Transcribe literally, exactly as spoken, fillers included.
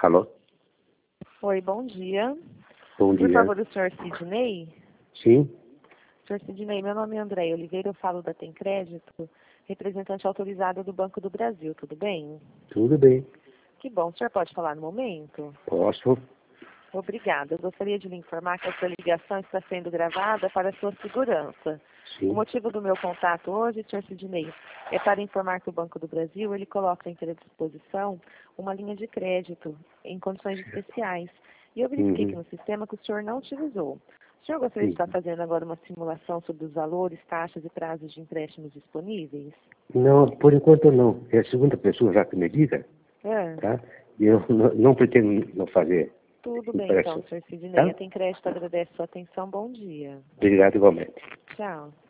Alô? Oi, bom dia. Bom Por dia. favor, o senhor Sidney? Sim? senhor Sidney, meu nome é André Oliveira, eu falo da Tem Crédito, representante autorizada do Banco do Brasil, tudo bem? Tudo bem. Que bom, o senhor pode falar no momento? Posso? Obrigada. Eu gostaria de lhe informar que essa ligação está sendo gravada para sua segurança. O Sim. motivo do meu contato hoje, senhor Sidney, é para informar que o Banco do Brasil ele coloca à inteira disposição uma linha de crédito em condições especiais. E eu verifiquei aqui Uhum. no sistema que o senhor não utilizou. O senhor gostaria de Uhum. estar fazendo agora uma simulação sobre os valores, taxas e prazos de empréstimos disponíveis? Não, por enquanto não. É a segunda pessoa já que me liga, É. tá? E eu não, não pretendo não fazer Tudo bem então, empréstimo, senhor Sidney. tá? A Tem Crédito agradece sua atenção. Bom dia. Obrigado igualmente. Tchau.